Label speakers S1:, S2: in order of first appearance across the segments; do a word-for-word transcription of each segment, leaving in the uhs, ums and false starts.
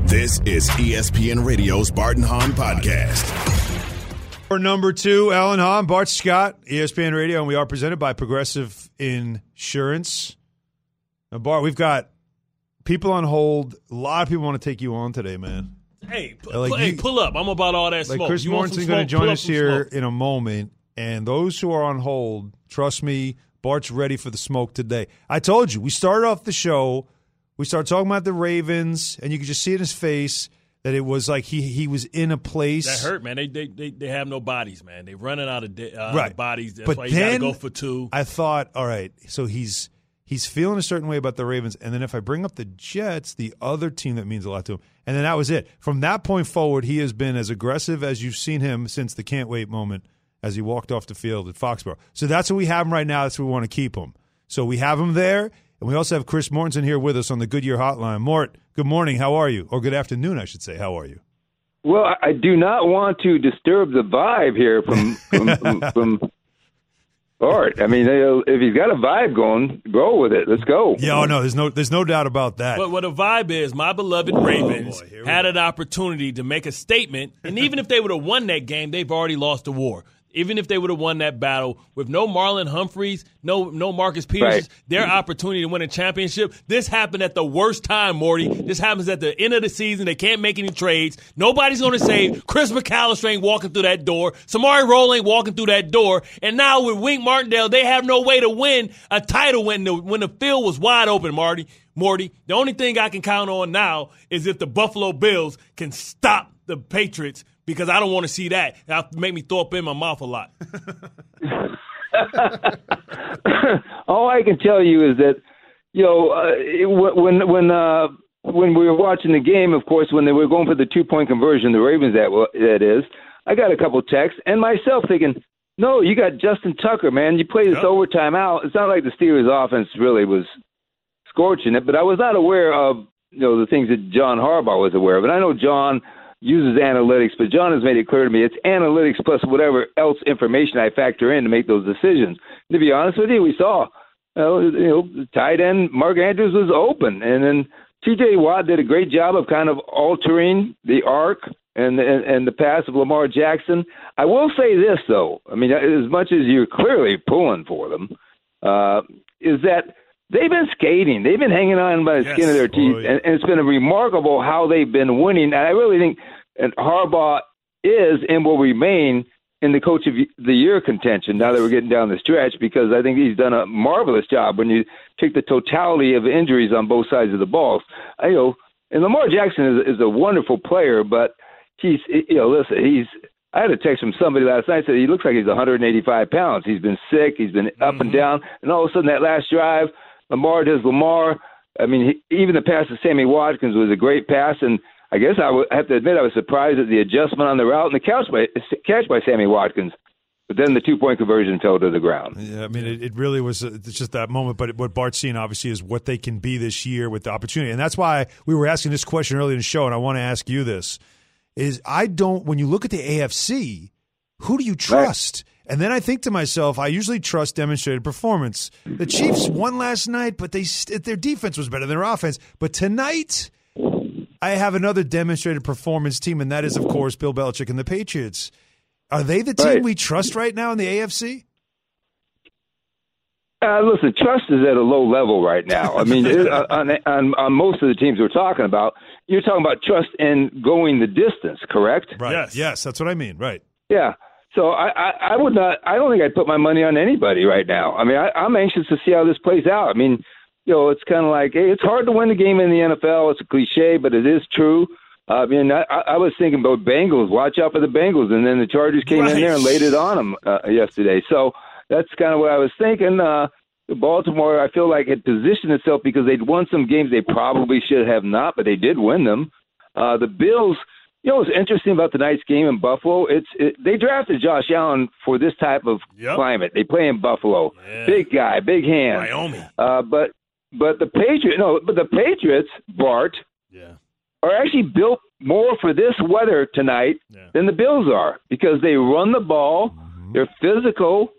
S1: This is E S P N Radio's Bart and Hahn Podcast.
S2: For number two, Alan Hahn, Bart Scott, E S P N Radio, and we are presented by Progressive Insurance. Now, Bart, we've got people on hold. A lot of people want to take you on today, man.
S3: Hey, p-
S2: like
S3: hey
S2: you,
S3: pull up. I'm about all that
S2: like
S3: smoke.
S2: Chris
S3: You want
S2: Mortensen's
S3: some
S2: going to
S3: smoke?
S2: join
S3: Pull
S2: us
S3: up some
S2: here
S3: smoke.
S2: in a moment, and those who are on hold, trust me, Bart's ready for the smoke today. I told you, we started off the show, we started talking about the Ravens, and you could just see in his face that it was like he he was in a place.
S3: That hurt, man. They they they, they have no bodies, man. They're running out of de- uh,
S2: right.
S3: bodies. That's
S2: but
S3: why you got to
S2: then
S3: go for two.
S2: I thought, all right, so he's he's feeling a certain way about the Ravens, and then if I bring up the Jets, the other team that means a lot to him, and then that was it. From that point forward, he has been as aggressive as you've seen him since the can't wait moment as he walked off the field at Foxborough. So that's what we have him right now. That's where we want to keep him. So we have him there, and we also have Chris Mortensen here with us on the Goodyear Hotline. Mort, good morning. How are you? Or good afternoon, I should say. How are you?
S4: Well, I do not want to disturb the vibe here from from, from, from Bart. I mean, if he's got a vibe going, go with it. Let's go.
S2: Yeah, oh no, there's no there's no doubt about that.
S3: But what the vibe is, my beloved Ravens
S2: oh boy,
S3: had an opportunity to make a statement, and even if they would have won that game, they've already lost the war. Even if they would have won that battle with no Marlon Humphreys, no no Marcus Peters,
S4: Right.
S3: their opportunity to win a championship. This happened at the worst time, Morty. This happens at the end of the season. They can't make any trades. Nobody's going to say Chris McAllister ain't walking through that door. Samari Rolle ain't walking through that door. And now with Wink Martindale, they have no way to win a title when the when the field was wide open, Marty. Morty, the only thing I can count on now is if the Buffalo Bills can stop the Patriots, because I don't want to see that. That'll make me throw up in my mouth a lot.
S4: All I can tell you is that, you know, uh, it, when when uh, when we were watching the game, of course, when they were going for the two point conversion, the Ravens that that is, I got a couple texts and myself thinking, no, you got Justin Tucker, man. You play this
S3: Yep.
S4: overtime out. It's not like the Steelers' offense really was scorching it, but I was not aware of, you know, the things that John Harbaugh was aware of, and I know John uses analytics, but John has made it clear to me it's analytics plus whatever else information I factor in to make those decisions. To be honest with you, we saw, you know, you know tight end Mark Andrews was open, and then T J Watt did a great job of kind of altering the arc and, and, and the pass of Lamar Jackson. I will say this, though. I mean, as much as you're clearly pulling for them, uh, is that they've been skating. They've been hanging on by the
S3: Yes.
S4: skin of their teeth,
S2: Oh, yeah.
S4: and, and it's been remarkable how they've been winning. And I really think and Harbaugh is and will remain in the Coach of the Year contention now that we're getting down the stretch, because I think he's done a marvelous job when you take the totality of injuries on both sides of the ball. I, you know, and Lamar Jackson is, is a wonderful player, but he's, you know, listen, he's. I had a text from somebody last night that said he looks like he's one hundred eighty-five pounds. He's been sick. He's been up
S3: Mm-hmm.
S4: and down, and all of a sudden that last drive, Lamar does Lamar. I mean, he, even the pass to Sammy Watkins was a great pass, and I guess I would have to admit I was surprised at the adjustment on the route and the catch by, catch by Sammy Watkins. But then the two-point conversion fell to the ground.
S2: Yeah, I mean, it, it really was uh, it's just that moment. But what Bart's seeing, obviously, is what they can be this year with the opportunity. And that's why we were asking this question earlier in the show, and I want to ask you this, is I don't – when you look at the A F C, who do you trust? Right. And then I think to myself, I usually trust demonstrated performance. The Chiefs won last night, but they their defense was better than their offense. But tonight, I have another demonstrated performance team, and that is, of course, Bill Belichick and the Patriots. Are they the team
S4: Right.
S2: we trust right now in the A F C?
S4: Uh, listen, trust is at a low level right now. I mean, it, on, on, on most of the teams we're talking about, you're talking about trust in going the distance, correct?
S2: Right.
S3: Yes.
S2: Yes, that's what I mean. Right.
S4: Yeah. So I, I, I would not. I don't think I'd put my money on anybody right now. I mean, I, I'm anxious to see how this plays out. I mean, you know, it's kind of like, hey, it's hard to win the game in the N F L. It's a cliche, but it is true. Uh, I mean, I, I was thinking about Bengals. Watch out for the Bengals, and then the Chargers came
S3: Right.
S4: in there and laid it on them uh, yesterday. So that's kind of what I was thinking. Uh, Baltimore, I feel like, had positioned itself because they'd won some games they probably should have not, but they did win them. Uh, the Bills, you know what's interesting about tonight's game in Buffalo? It's it, they drafted Josh Allen for this type of
S3: Yep.
S4: climate. They play in Buffalo,
S3: Yeah.
S4: big guy, big hand.
S3: Wyoming.
S4: Uh, but but the Patriots, no, but the Patriots, Bart,
S3: Yeah.
S4: are actually built more for this weather tonight
S3: Yeah.
S4: than the Bills are because they run the ball,
S2: Mm-hmm.
S4: they're physical.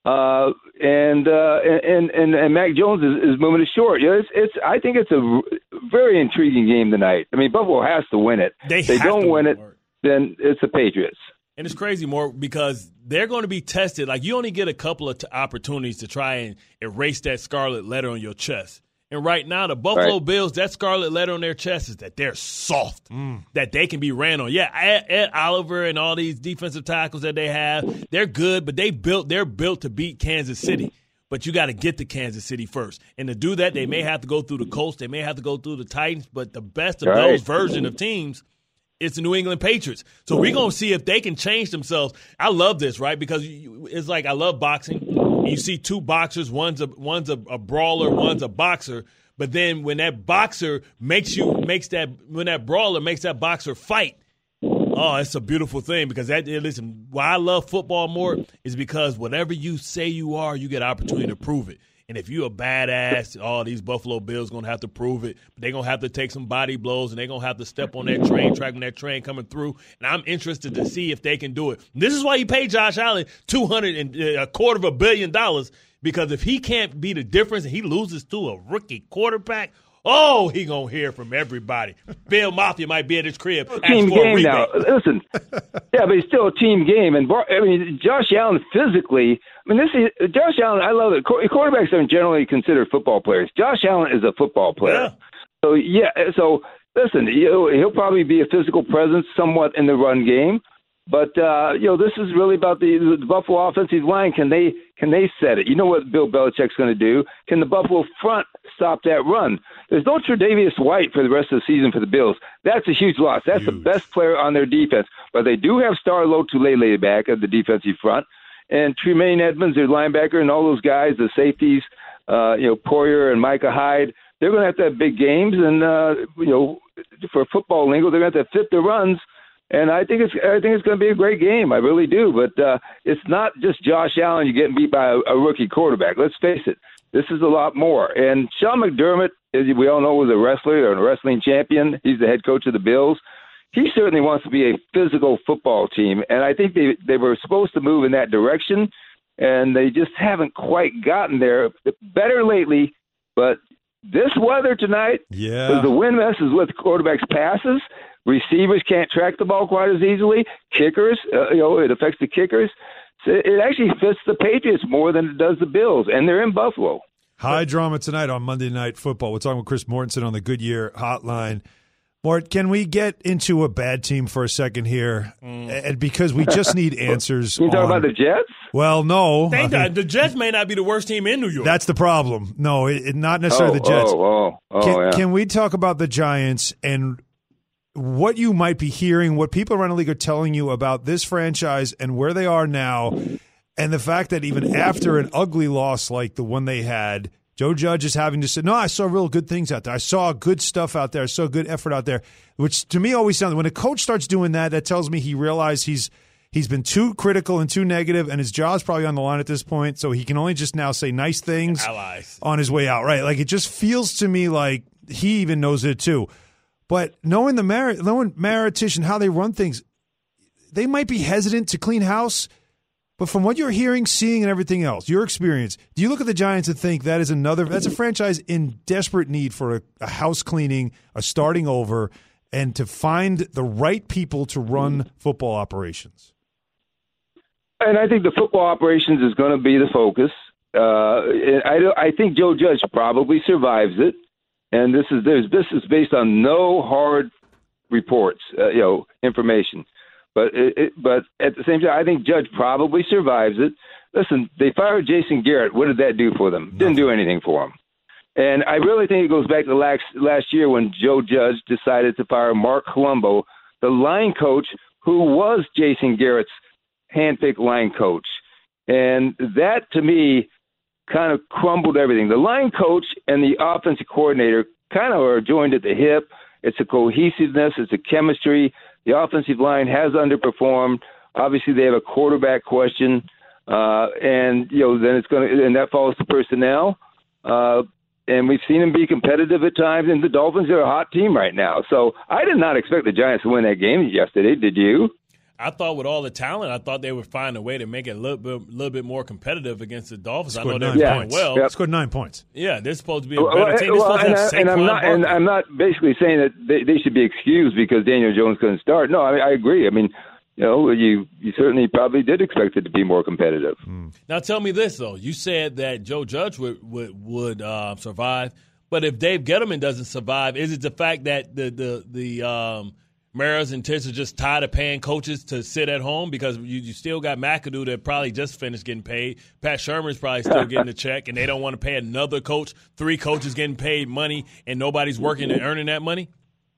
S4: Uh, and, uh, and and and Mac Jones is, is moving it short. You know, it's, it's I think it's a very intriguing game tonight. I mean, Buffalo has to win it.
S3: They,
S4: if they don't win it, then it's the Patriots.
S3: And it's crazy more because they're going to be tested. Like, you only get a couple of t- opportunities to try and erase that scarlet letter on your chest. And right now, the Buffalo
S4: right.
S3: Bills, that scarlet letter on their chest is that they're soft, mm. that they can be ran on. Yeah, Ed, Ed Oliver and all these defensive tackles that they have, they're good, but they built they're built to beat Kansas City. But you got to get to Kansas City first. And to do that, they may have to go through the Colts. They may have to go through the Titans. But the best of
S4: right.
S3: those version of teams, it's the New England Patriots. So we're going to see if they can change themselves. I love this, right? Because it's like I love boxing. You see two boxers, one's a one's a, a brawler, one's a boxer. But then when that boxer makes you makes that when that brawler makes that boxer fight, oh, it's a beautiful thing. Because that listen, why I love football more is because whatever you say you are, you get an opportunity to prove it. And if you're a badass, oh, these Buffalo Bills going to have to prove it. But they're going to have to take some body blows, and they're going to have to step on that train track when that train coming through. And I'm interested to see if they can do it. And this is why you pay Josh Allen two hundred and a quarter of a billion dollars, because if he can't be the difference and he loses to a rookie quarterback, oh, he going to hear from everybody. Bill Mafia might be at his crib.
S4: Team game now. Listen, yeah, but it's still a team game. And, I mean, Josh Allen physically – I mean, this is Josh Allen. I love it. Quarterbacks aren't generally considered football players. Josh Allen is a football player.
S3: Yeah.
S4: So yeah. So listen, he'll, he'll probably be a physical presence somewhat in the run game, but uh, you know, this is really about the, the Buffalo offensive line. Can they can they set it? You know what Bill Belichick's going to do? Can the Buffalo front stop that run? There's no Tre'Davious White for the rest of the season for the Bills. That's a huge loss. That's huge. The best player on their defense, but they do have Star Lotulelei back at the defensive front. And Tremaine Edmonds, their linebacker, and all those guys, the safeties, uh, you know, Poyer and Micah Hyde, they're going to have to have big games. And, uh, you know, for football lingo, they're going to have to fit the runs. And I think it's I think it's going to be a great game. I really do. But uh, it's not just Josh Allen, you're getting beat by a, a rookie quarterback. Let's face it. This is a lot more. And Sean McDermott, as we all know, was a wrestler or a wrestling champion. He's the head coach of the Bills. He certainly wants to be a physical football team, and I think they they were supposed to move in that direction, and they just haven't quite gotten there. Better lately, but this weather tonight,
S2: yeah,
S4: the wind messes with quarterbacks' passes. Receivers can't track the ball quite as easily. Kickers, uh, you know, it affects the kickers. So it actually fits the Patriots more than it does the Bills, and they're in Buffalo.
S2: High drama tonight on Monday Night Football. We're talking with Chris Mortensen on the Goodyear Hotline. Mort, can we get into a bad team for a second here? Mm. And because we just need answers.
S4: You talking
S2: on,
S4: about the Jets?
S2: Well, no.
S3: They, uh, the Jets may not be the worst team in New York.
S2: That's the problem. No, it, it, not necessarily
S4: oh,
S2: the Jets.
S4: Oh, oh, oh,
S2: can,
S4: yeah.
S2: can we talk about the Giants and what you might be hearing, what people around the league are telling you about this franchise and where they are now, and the fact that even after an ugly loss like the one they had, Joe Judge is having to say, no, I saw real good things out there. I saw good stuff out there. I saw good effort out there, which to me always sounds, when a coach starts doing that, that tells me he realized he's he's been too critical and too negative, and his jaw's probably on the line at this point, so he can only just now say nice things
S3: Allies.
S2: on his way out. Right? Like, it just feels to me like he even knows it too. But knowing the Mar- knowing Maratich and how they run things, they might be hesitant to clean house. But from what you're hearing, seeing, and everything else, your experience, do you look at the Giants and think that is another, that's a franchise in desperate need for a, a house cleaning, a starting over, and to find the right people to run football operations?
S4: And I think the football operations is going to be the focus. Uh, I, I think Joe Judge probably survives it. And this is there's this is based on no hard reports, uh, you know, information. But it, it, but at the same time, I think Judge probably survives it. Listen, they fired Jason Garrett. What did that do for them? Nothing. Didn't do anything for them. And I really think it goes back to last, last year when Joe Judge decided to fire Mark Colombo, the line coach who was Jason Garrett's handpicked line coach. And that, to me, kind of crumbled everything. The line coach and the offensive coordinator kind of are joined at the hip. It's a cohesiveness. It's a chemistry. The offensive line has underperformed. Obviously, they have a quarterback question, uh, and you know then it's going to, and that falls to personnel. Uh, and we've seen them be competitive at times. And the Dolphins are a hot team right now. So I did not expect the Giants to win that game yesterday. Did you?
S3: I thought with all the talent, I thought they would find a way to make it a little bit, little bit more competitive against the Dolphins. I know they're
S2: nine
S3: playing
S2: points.
S3: well.
S2: Yep. Scored nine points.
S3: Yeah, they're supposed to be a
S4: Well,
S3: better team. They're
S4: well,
S3: supposed
S4: and,
S3: to have
S4: I, and I'm
S3: Saquon
S4: not, and
S3: Barkley.
S4: I'm not basically saying that they, they should be excused because Daniel Jones couldn't start. No, I, I agree. I mean, you know, you you certainly probably did expect it to be more competitive.
S2: Mm.
S3: Now, tell me this though: you said that Joe Judge would would, would uh, survive, but if Dave Gettleman doesn't survive, is it the fact that the the the um, Maras and Tisch are just tired of paying coaches to sit at home because you, you still got McAdoo that probably just finished getting paid. Pat Shermer's probably still getting a check, and they don't want to pay another coach. Three coaches getting paid money, and nobody's working and earning that money.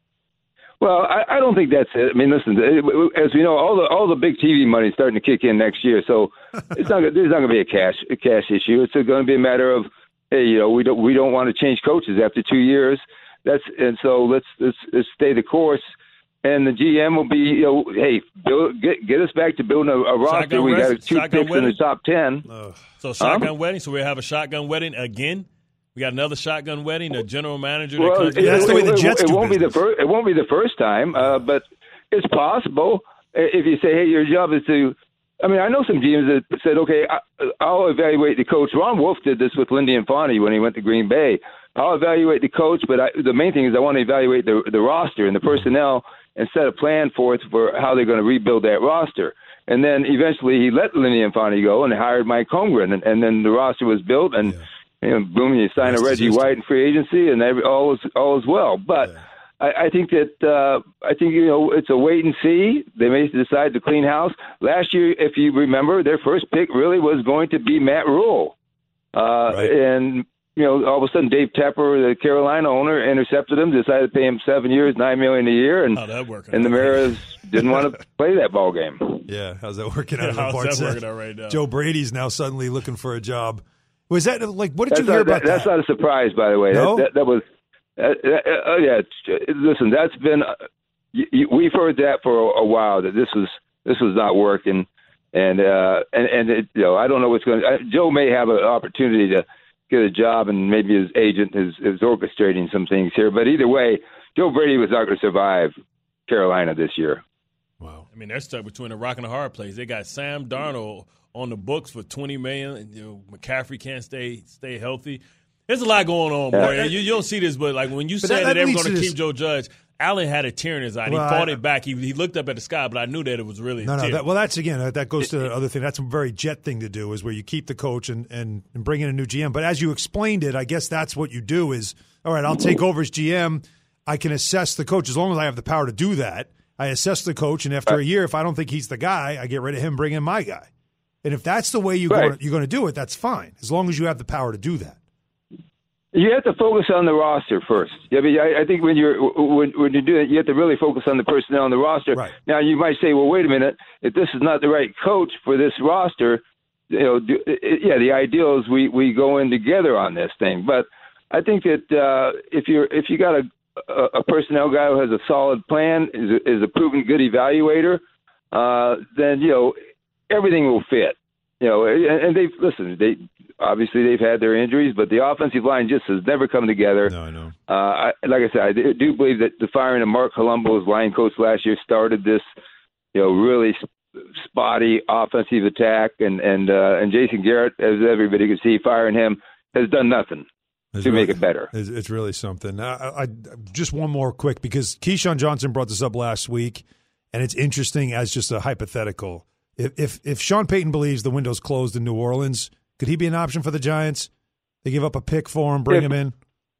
S4: Well, I, I don't think that's it. I mean, listen, as we know, all the all the big T V money is starting to kick in next year, so it's not there's not going to be a cash a cash issue. It's going to be a matter of, hey, you know, we don't we don't want to change coaches after two years. That's and so let's let's, let's stay the course. And the G M will be, you know, hey, build, get get us back to building a, a roster.
S3: Shotgun
S4: We got
S3: rest-
S4: two
S3: shotgun
S4: picks in the
S3: wedding?
S4: top ten.
S2: Ugh.
S3: So shotgun
S4: Huh?
S3: wedding. So we have a shotgun wedding again. We got another shotgun wedding. The general manager. That
S4: Well,
S3: comes
S4: it,
S2: Yeah, that's the way the
S4: it-
S2: Jets
S4: it
S2: do
S4: won't be the
S2: business.
S4: first. It won't be the first time, uh, but it's possible. If you say, hey, your job is to. I mean, I know some G Ms that said, okay, I, I'll evaluate the coach. Ron Wolf did this with Lindy Infante when he went to Green Bay. I'll evaluate the coach, but I, the main thing is I want to evaluate the the roster and the personnel and set a plan for it for how they're going to rebuild that roster. And then eventually he let Lindy Infante go and hired Mike Holmgren, and, and then the roster was built, and
S2: Yeah.
S4: you know, boom, you sign
S2: Rest
S4: a
S2: is
S4: Reggie
S2: history.
S4: White in free agency, and every, all is all is well. But
S2: Yeah.
S4: I, I think that uh, I think you know it's a wait and see. They may decide to clean house. Last year, if you remember, their first pick really was going to be Matt Rule, uh,
S2: Right.
S4: and you know, all of a sudden, Dave Tepper, the Carolina owner, intercepted him, decided to pay him seven years, nine million a year, and
S3: How'd that work out?
S4: and the Maras didn't want to play that ball game.
S2: Yeah, how's that working out?
S3: How's
S2: Bart
S3: that
S2: said.
S3: working out right now?
S2: Joe Brady's now suddenly looking for a job. Was that like? What did
S4: That's
S2: you hear
S4: not,
S2: about
S4: that, that's
S2: that?
S4: not a surprise, by the way.
S2: No?
S4: That, that, that was, uh, uh, uh, yeah. it's- Listen, that's been. Uh, y y we've heard that for a, a while that this was this was not working, and uh, and and it, you know I don't know what's going. to – Joe may have an opportunity to get a job, and maybe his agent is, is orchestrating some things here. But either way, Joe Brady was not going to survive Carolina this year.
S2: Wow.
S3: I mean, they're stuck between a rock and a hard place. They got Sam Darnold on the books for twenty million dollars. You know, McCaffrey can't stay stay healthy. There's a lot going on, boy.
S4: Yeah.
S3: You, you don't see this, but like when you
S2: But
S3: said
S2: that-
S3: that,
S2: that
S3: they were
S2: leads
S3: going
S2: to
S3: to
S2: this-
S3: keep Joe Judge, Allen had a tear in his eye.
S2: Well,
S3: he fought
S2: I-
S3: it back. He, he looked up at the sky, but I knew that it was really
S2: No,
S3: a
S2: no.
S3: tear.
S2: That, well, that's again. That, that goes to the other thing. That's a very Jet thing to do, is where you keep the coach and, and, and bring in a new G M. But as you explained it, I guess that's what you do. Is all right. I'll take over as G M. I can assess the coach as long as I have the power to do that. I assess the coach, and after a year, if I don't think he's the guy, I get rid of him, bring in my guy. And if that's the way you're
S4: Right.
S2: going you're going to do it, that's fine, as long as you have the power to do that.
S4: You have to focus on the roster first. I mean, I, I think when you're when, when you do it, you have to really focus on the personnel on the roster.
S2: Right.
S4: Now, you might say, "Well, wait a minute. If this is not the right coach for this roster, you know, do, it, yeah, the ideal is we, we go in together on this thing." But I think that uh, if you're if you got a, a a personnel guy who has a solid plan, is a, is a proven good evaluator, uh, then you know everything will fit. You know, and, and they've listen. They obviously they've had their injuries, but the offensive line just has never come together.
S2: No, I know.
S4: Uh, I, like I said, I do believe that the firing of Mark Colombo as line coach last year started this, you know, really sp- spotty offensive attack, and and uh, and Jason Garrett, as everybody can see, firing him has done nothing
S2: It's
S4: to
S2: really-
S4: make it better.
S2: It's, it's really something. I, I, I just one more quick, because Keyshawn Johnson brought this up last week, and it's interesting as just a hypothetical. If if, if Sean Payton believes the window's closed in New Orleans, could he be an option for the Giants? They give up a pick for him, bring
S4: If-
S2: him in.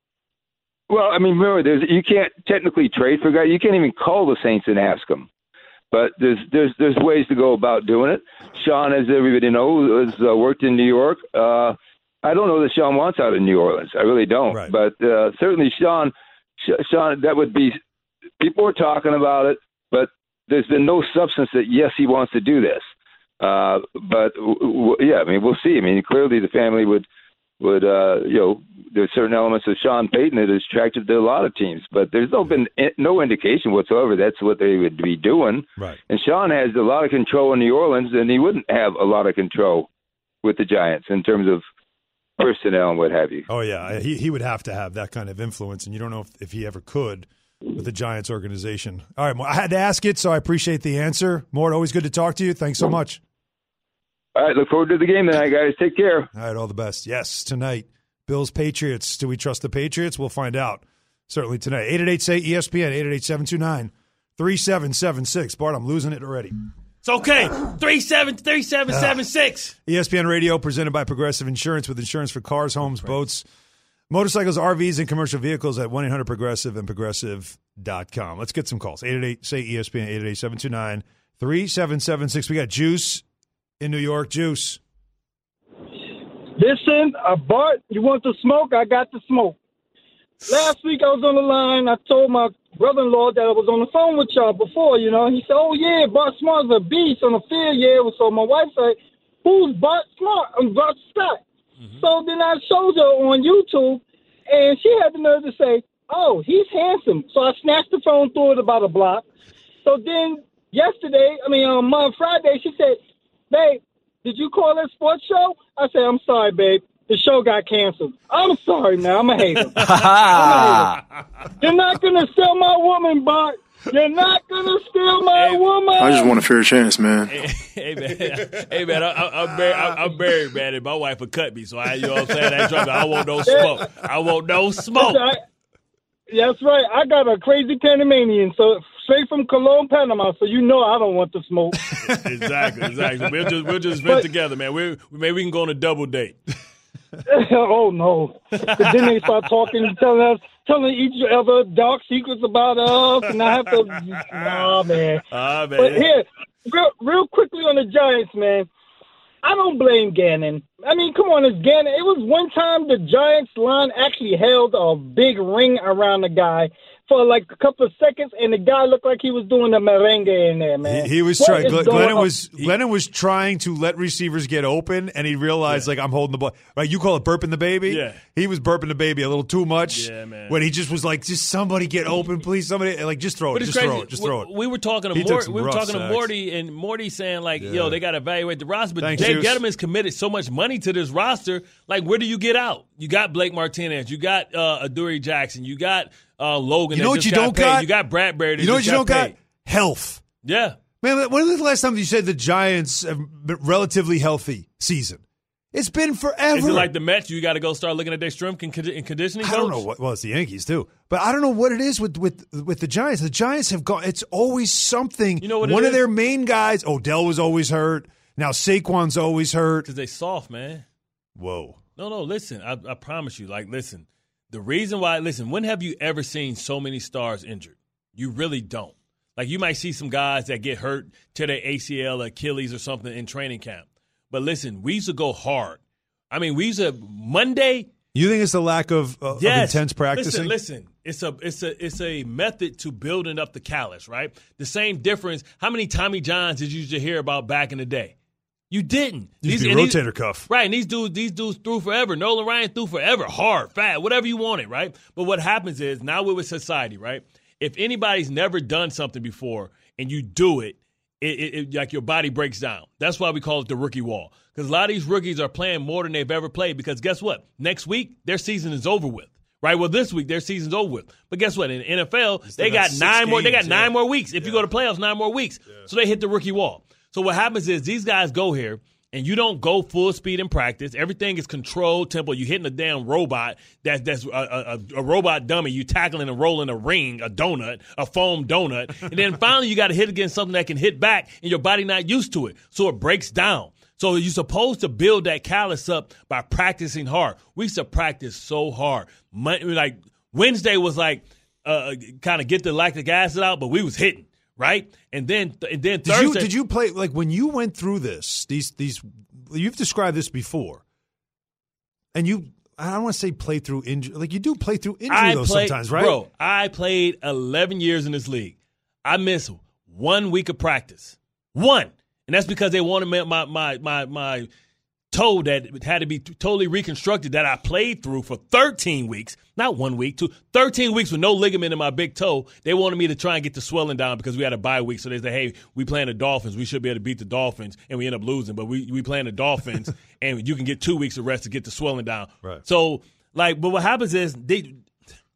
S4: Well, I mean, remember, there's you can't technically trade for a guy. You can't even call the Saints and ask them. But there's there's there's ways to go about doing it. Sean, as everybody knows, has uh, worked in New York. Uh, I don't know that Sean wants out of New Orleans. I really don't.
S2: Right.
S4: But uh, certainly, Sean, Sh- Sean, that would be. People are talking about it, but there's been no substance that yes, he wants to do this. Uh, but w- w- yeah, I mean, we'll see. I mean, clearly the family would would uh, you know, there's certain elements of Sean Payton that is attractive to a lot of teams, but there's no been no indication whatsoever that's what they would be doing.
S2: Right.
S4: And Sean has a lot of control in New Orleans, and he wouldn't have a lot of control with the Giants in terms of personnel and what have you.
S2: Oh, yeah. He he would have to have that kind of influence, and you don't know if, if he ever could with the Giants organization. All right, I had to ask it, so I appreciate the answer. Mort, always good to talk to you. Thanks so much.
S4: All right, look forward to the game tonight, guys. Take care.
S2: All right, all the best. Yes, tonight, Bills, Patriots. Do we trust the Patriots? We'll find out certainly tonight. eight eight eight, say E S P N, eight eight eight, seven two nine, three seven seven six. Bart, I'm losing it already.
S3: It's okay. three seven three seven seven six.
S2: E S P N Radio, presented by Progressive Insurance, with insurance for cars, homes, boats, motorcycles, R Vs, and commercial vehicles at one eight hundred progressive and progressive dot com. Let's get some calls. eight eight eight, say E S P N, eight eight eight, seven two nine, three seven seven six. We got Juice in New York. Juice.
S5: Listen, uh, Bart, you want the smoke? I got the smoke. Last week I was on the line. I told my brother-in-law that I was on the phone with y'all before, you know. He said, oh, yeah, Bart Smart's a beast on the field. Yeah, so my wife said, who's Bart Smart? I'm Bart Scott. Mm-hmm. So then I showed her on YouTube, and she had the nerve to say, oh, he's handsome. So I snatched the phone, threw it about a block. So then yesterday, I mean, on um, Friday, she said, babe, did you call that sports show? I said, I'm sorry, babe. The show got canceled. I'm sorry, man. I'm a hater. I'm a hater. You're not going to steal my woman, Bart. You're not going to steal my
S3: hey,
S5: woman.
S6: I just want a fair chance, man.
S3: Hey, hey man. Hey, man. I, I, I'm, married, I, I'm married, man, and my wife would cut me. So, I, you know what I'm saying? I, ain't I want no smoke. I want no smoke.
S5: That's right. I got a crazy Panamanian, so straight from Cologne, Panama, so you know I don't want the smoke.
S3: exactly, exactly. We'll just, we'll just vent together, man. We're, maybe we can go on a double date.
S5: Oh, no. But then they start talking, telling us, telling each other dark secrets about us, and I have to, nah, man.
S3: Ah, man.
S5: But here, real, real quickly on the Giants, man, I don't blame Gannon. I mean, come on, it's Gannon. It was one time the Giants line actually held a big ring around the guy for like a couple of seconds, and the guy looked like he was doing the merengue in there, man.
S2: He, he was trying. Glenn, Glennon was Glennon was trying to let receivers get open, and he realized yeah. like I'm holding the ball. Right? You call it burping the baby.
S3: Yeah.
S2: He was burping the baby a little too much.
S3: Yeah, man.
S2: When he just was like, just somebody get open, please. Somebody like just throw it. Just
S3: crazy.
S2: throw it. Just throw it.
S3: We were talking to Morty. We were talking sacks. to Morty, and Morty saying like, yeah. "Yo, they got to evaluate the roster." But
S2: Thanks,
S3: Dave
S2: Juice.
S3: Gettleman's committed so much money to this roster. Like, where do you get out? You got Blake Martinez. You got uh, Adoree Jackson. You got uh, Logan.
S2: You know
S3: that
S2: what
S3: just
S2: you
S3: got
S2: don't
S3: paid.
S2: got?
S3: You got Bradbury. That
S2: You know what
S3: just
S2: you don't
S3: got?
S2: got? Health.
S3: Yeah.
S2: Man, when was the last time you said the Giants have been relatively healthy season? It's been forever.
S3: Is it like the Mets? You got to go start looking at their strength and conditioning coach?
S2: I don't know what. Well, it's the Yankees too, but I don't know what it is with with with the Giants. The Giants have gone. It's always something.
S3: You know what?
S2: One
S3: it
S2: of
S3: is?
S2: their main guys, Odell, was always hurt. Now Saquon's always hurt.
S3: Because they soft, man.
S2: Whoa.
S3: No, no. Listen, I, I promise you. Like, listen. The reason why. Listen. When have you ever seen so many stars injured? You really don't. Like, you might see some guys that get hurt to their A C L, Achilles, or something in training camp. But listen, we used to go hard. I mean, we used to Monday.
S2: You think it's the lack of, uh,
S3: yes.
S2: of intense practicing?
S3: Listen, listen. It's a it's a it's a method to building up the callus, right? The same difference. How many Tommy Johns did you used to hear about back in the day? You didn't.
S2: Used
S3: These,
S2: to be rotator
S3: these,
S2: cuff.
S3: Right, and these dudes, these dudes threw forever. Nolan Ryan threw forever, hard, fat, whatever you wanted, right? But what happens is, now we're with society, right? If anybody's never done something before and you do it, it, it, it like your body breaks down. That's why we call it the rookie wall. Because a lot of these rookies are playing more than they've ever played. Because guess what? Next week, their season is over with. Right? Well, this week, their season's over with. But guess what? In the N F L, they got nine games, more. They got yeah. nine more weeks. If yeah. you go to playoffs, nine more weeks. Yeah. So they hit the rookie wall. So what happens is these guys go here, and you don't go full speed in practice. Everything is controlled tempo. You're hitting a damn robot that, that's a, a, a robot dummy. You tackling and rolling a ring, a donut, a foam donut. And then finally you got to hit against something that can hit back, and your body not used to it. So it breaks down. So you're supposed to build that callus up by practicing hard. We used to practice so hard. Like Wednesday was like uh, kind of get the lactic acid out, but we was hitting. Right, and then and then Thursday.
S2: Did you, did you play like when you went through this? These these you've described this before, and you I don't want to say play through injury. Like you do play through injury
S3: I
S2: though
S3: played,
S2: sometimes, right?
S3: Bro, I played eleven years in this league. I missed one week of practice, one, and that's because they wanted my my my my toe that had to be totally reconstructed that I played through for thirteen weeks. Not one week, two, thirteen weeks with no ligament in my big toe. They wanted me to try and get the swelling down because we had a bye week. So they said, hey, we playing the Dolphins. We should be able to beat the Dolphins. And we end up losing. But we we playing the Dolphins, and you can get two weeks of rest to get the swelling down.
S2: Right.
S3: So, like, but what happens is they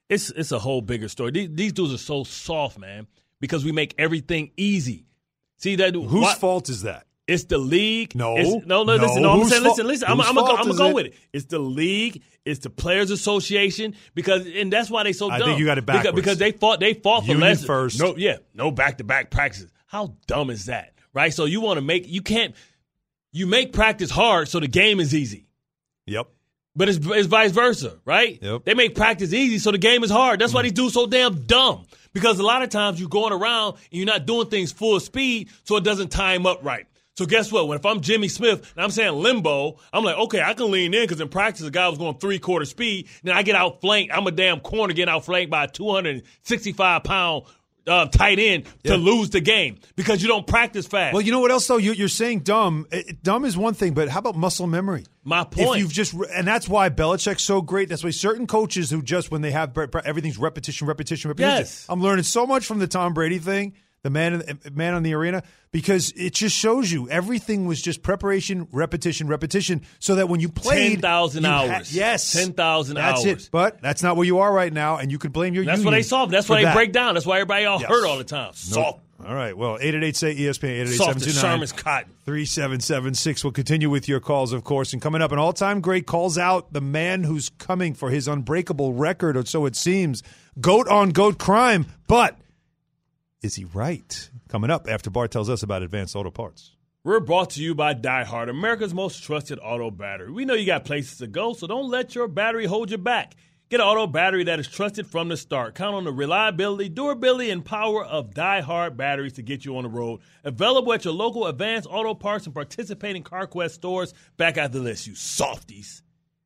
S3: It's it's a whole bigger story. These, these dudes are so soft, man, because we make everything easy. See that?
S2: Whose
S3: what,
S2: fault is that?
S3: It's the league.
S2: No,
S3: it's, no, no. Listen,
S2: no.
S3: no. I'm
S2: Whose
S3: saying,
S2: fa-
S3: listen, listen. I'm, I'm gonna go, I'm
S2: is
S3: gonna go
S2: it?
S3: with it. It's the league. It's the Players Association because, and that's why they so dumb.
S2: I think you got it backwards.
S3: Because, because they fought. They fought for
S2: Union
S3: less.
S2: first.
S3: No, yeah, no back to back practices. How dumb is that? Right. So you want to make you can't you make practice hard so the game is easy.
S2: Yep.
S3: But it's, it's vice versa, right?
S2: Yep.
S3: They make practice easy so the game is hard. That's why these dudes so damn dumb. Because a lot of times you're going around and you're not doing things full speed, so it doesn't time up right. So guess what? When if I'm Jimmy Smith and I'm saying limbo, I'm like, okay, I can lean in because in practice the guy was going three-quarter speed. Then I get outflanked. I'm a damn corner getting outflanked by a two hundred sixty-five pound uh, tight end to
S2: yeah.
S3: lose the game because you don't practice fast.
S2: Well, you know what else, though? You, you're saying dumb. It, dumb is one thing, but how about muscle memory?
S3: My point.
S2: If you've just, and that's why Belichick's so great. That's why certain coaches who just, when they have everything's repetition, repetition, repetition.
S3: Yes.
S2: I'm learning so much from the Tom Brady thing. The man, in, man on the arena, because it just shows you everything was just preparation, repetition, repetition, so that when you played,
S3: ten thousand hours,
S2: ha- yes,
S3: ten thousand hours.
S2: That's it. But that's not where you are right now, and you can blame your.
S3: That's
S2: union
S3: what they solve. That's
S2: for
S3: why they
S2: that.
S3: break down. That's why everybody all
S2: Yes.
S3: hurt all the time. Soft.
S2: Nope. All right. Well, eight eight eight say E S P N eight eight eight
S3: Soft
S2: seven
S3: as
S2: two nine
S3: Sherman's cotton.
S2: three seven seven six. We'll continue with your calls, of course, and coming up, an all-time great calls out the man who's coming for his unbreakable record, or so it seems. Goat on goat crime, but is he right? Coming up after Bart tells us about Advanced Auto Parts.
S3: We're brought to you by Die Hard, America's most trusted auto battery. We know you got places to go, so don't let your battery hold you back. Get an auto battery that is trusted from the start. Count on the reliability, durability, and power of Die Hard batteries to get you on the road. Available at your local Advanced Auto Parts and participating CarQuest stores. Back out the list, you softies.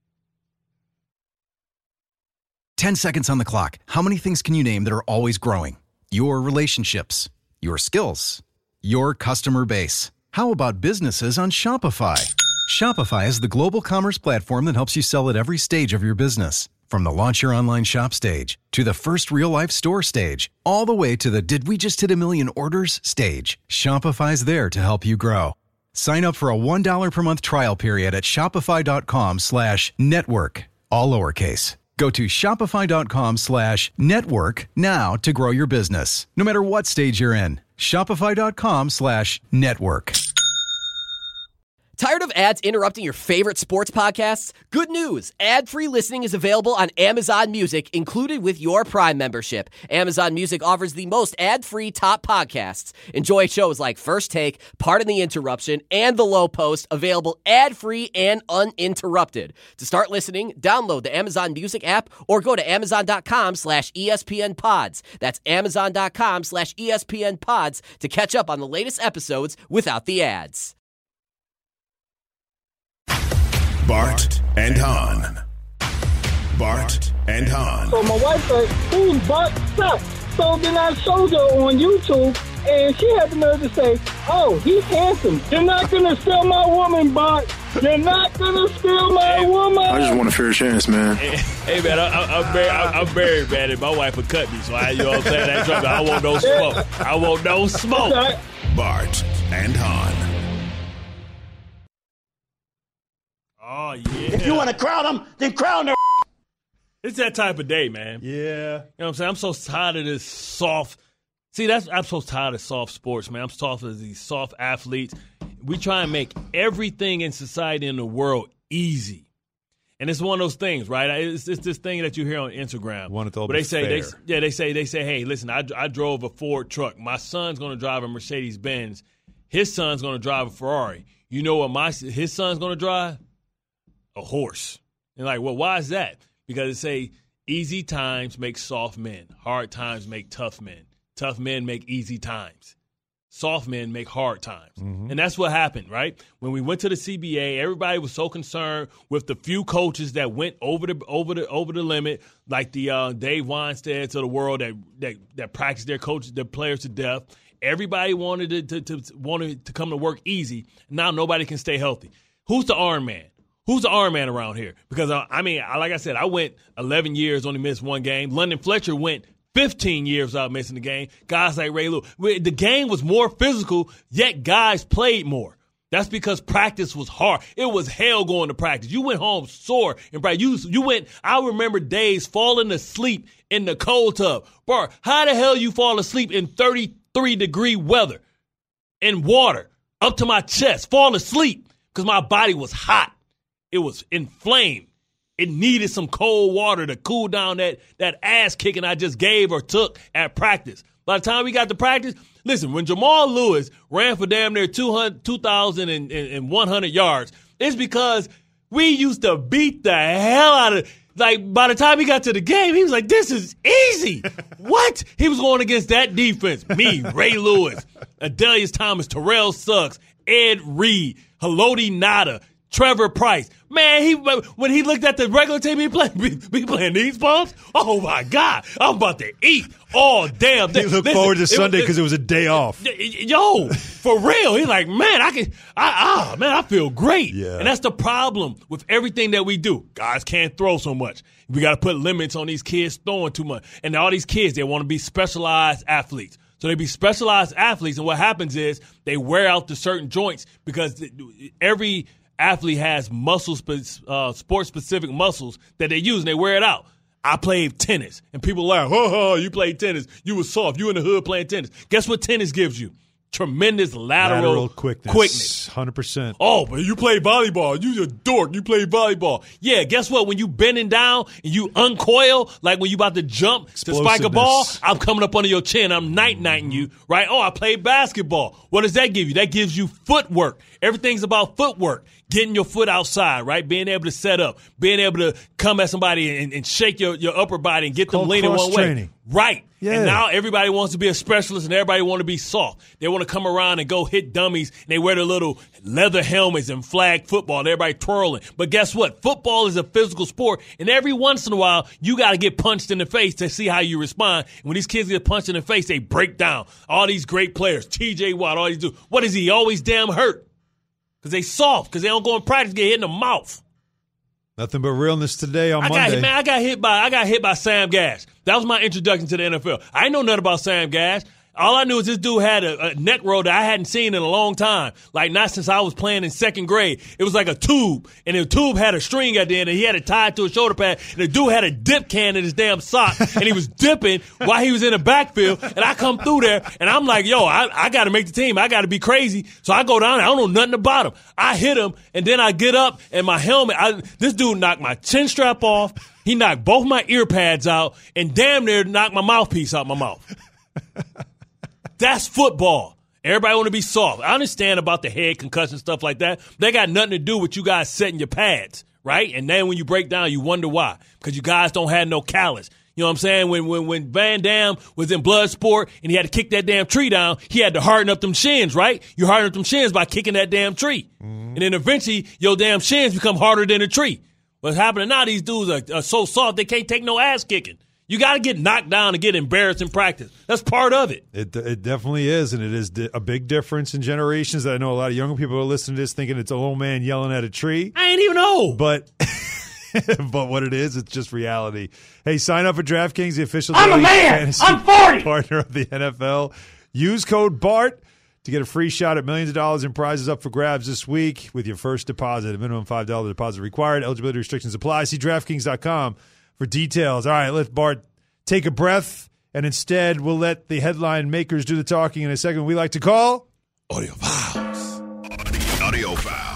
S6: Ten seconds on the clock. How many things can you name that are always growing? Your relationships, your skills, your customer base. How about businesses on Shopify? Shopify is the global commerce platform that helps you sell at every stage of your business. From the launch your online shop stage, to the first real-life store stage, all the way to the did we just hit a million orders stage. Shopify's there to help you grow. Sign up for a one dollar per month trial period at shopify.com slash network, all lowercase. Go to shopify.com slash network now to grow your business, no matter what stage you're in. Shopify.com slash network.
S7: Tired of ads interrupting your favorite sports podcasts? Good news! Ad-free listening is available on Amazon Music, included with your Prime membership. Amazon Music offers the most ad-free top podcasts. Enjoy shows like First Take, Pardon the Interruption, and The Low Post, available ad-free and uninterrupted. To start listening, download the Amazon Music app or go to amazon.com slash ESPN pods. That's amazon.com slash ESPN pods to catch up on the latest episodes without the ads.
S1: Bart and Hahn. Bart and Hahn.
S5: So my wife said, who's Bart Stuck? So then I showed her on YouTube, and she had the nerve to say, oh, he's handsome. You're not going to steal my woman, Bart. You're not going to steal my woman.
S8: I just want a fair chance, man.
S3: Hey, hey man, I, I, I'm very, I, I'm very bad at my wife would cut me, so I, you know what I'm saying? That trouble. I want no smoke. I want no smoke.
S1: Bart and Hahn.
S3: Oh, yeah.
S9: If you want to crown them, then crown them.
S3: It's that type of day, man.
S2: Yeah.
S3: You know what I'm saying? I'm so tired of this soft. See, that's I'm so tired of soft sports, man. I'm soft of these soft athletes. We try and make everything in society in the world easy. And it's one of those things, right? It's, it's this thing that you hear on Instagram.
S2: Want it to all
S3: where
S2: be
S3: they say,
S2: fair.
S3: they, yeah, they say, they say, hey, listen, I, I drove a Ford truck. My son's going to drive a Mercedes Benz. His son's going to drive a Ferrari. You know what my his son's going to drive? A horse. And like, well, why is that? Because it say easy times make soft men. Hard times make tough men. Tough men make easy times. Soft men make hard times. Mm-hmm. And that's what happened, right? When we went to the C B A, everybody was so concerned with the few coaches that went over the over the over the limit, like the uh, Dave Weinstedts of the world that that that practiced their coaches, their players to death. Everybody wanted to, to, to wanted to come to work easy. Now nobody can stay healthy. Who's the Iron Man? Who's the Iron Man around here? Because, uh, I mean, like I said, I went eleven years, only missed one game. London Fletcher went fifteen years without missing the game. Guys like Ray Lewis. The game was more physical, yet guys played more. That's because practice was hard. It was hell going to practice. You went home sore and practice. You, you went, I remember days falling asleep in the cold tub. Bro, how the hell you fall asleep in thirty-three degree weather in water up to my chest, fall asleep because my body was hot. It was inflamed. It needed some cold water to cool down that, that ass kicking I just gave or took at practice. By the time we got to practice, listen, when Jamal Lewis ran for damn near two thousand one hundred yards, it's because we used to beat the hell out of – like, by the time he got to the game, he was like, this is easy. What? He was going against that defense. Me, Ray Lewis, Adelius Thomas, Terrell Suggs, Ed Reed, Haloti Ngata, Trevor Price. Man, he when he looked at the regular team, he playing, be, be playing these bumps. Oh, my God. I'm about to eat all damn day.
S2: He looked
S3: Listen,
S2: forward to Sunday because it,
S3: it
S2: was a day off.
S3: Yo, for real. He's like, man, I can, I, ah, man, I feel great.
S2: Yeah.
S3: And that's the problem with everything that we do. Guys can't throw so much. We got to put limits on these kids throwing too much. And all these kids, they want to be specialized athletes. So they be specialized athletes, and what happens is they wear out the certain joints because every athlete has muscle, uh, sport-specific muscles that they use, and they wear it out. I played tennis, and people laugh, oh, oh, you played tennis. You was soft. You in the hood playing tennis. Guess what tennis gives you? Tremendous lateral,
S2: lateral quickness.
S3: quickness.
S2: one hundred percent.
S3: Oh, but you play volleyball. You a dork. You play volleyball. Yeah, guess what? When you bending down and you uncoil, like when you about to jump to spike a ball, I'm coming up under your chin. I'm night-nighting you, right? Oh, I played basketball. What does that give you? That gives you footwork. Everything's about footwork. Getting your foot outside, right? Being able to set up. Being able to come at somebody and, and shake your, your upper body and get them leaning one way. Right.
S2: Yeah.
S3: And now everybody wants to be a specialist and everybody want to be soft. They want to come around and go hit dummies, and they wear their little leather helmets and flag football, and everybody twirling. But guess what? Football is a physical sport, and every once in a while, you got to get punched in the face to see how you respond. And when these kids get punched in the face, they break down. All these great players, T J Watt, all these do. What is he? Always damn hurt. Because they soft, because they don't go in practice, get hit in the mouth.
S2: Nothing but realness today on
S3: I
S2: Monday.
S3: Got, man, I got hit by I got hit by Sam Gash. That was my introduction to the N F L. I didn't know nothing about Sam Gash. All I knew is this dude had a, a neck roll that I hadn't seen in a long time. Like, not since I was playing in second grade. It was like a tube, and the tube had a string at the end, and he had it tied to a shoulder pad, and the dude had a dip can in his damn sock, and he was dipping while he was in the backfield, and I come through there, and I'm like, yo, I, I got to make the team. I got to be crazy. So I go down there. I don't know nothing about him. I hit him, and then I get up, and my helmet, I, this dude knocked my chin strap off. He knocked both my ear pads out, and damn near knocked my mouthpiece out my mouth. That's football. Everybody want to be soft. I understand about the head concussion, stuff like that. They got nothing to do with you guys setting your pads, right? And then when you break down, you wonder why. Because you guys don't have no callus. You know what I'm saying? When when when Van Damme was in Bloodsport and he had to kick that damn tree down, he had to harden up them shins, right? You harden up them shins by kicking that damn tree. Mm-hmm. And then eventually, your damn shins become harder than a tree. What's happening now, these dudes are, are so soft, they can't take no ass kicking. You got to get knocked down to get embarrassed in practice. That's part of it.
S2: It it definitely is, and it is a big difference in generations. I know a lot of younger people are listening to this thinking it's an old man yelling at a tree.
S3: I ain't even know.
S2: But but what it is, it's just reality. Hey, sign up for DraftKings, the official
S9: I'm a man.
S2: fantasy
S9: I'm forty.
S2: partner of the N F L. Use code BART to get a free shot at millions of dollars in prizes up for grabs this week with your first deposit. A minimum five dollars deposit required. Eligibility restrictions apply. See DraftKings dot com for details. All right, let Bart take a breath, and instead we'll let the headline makers do the talking in a segment we like to call
S3: Audio Files.
S1: The Audio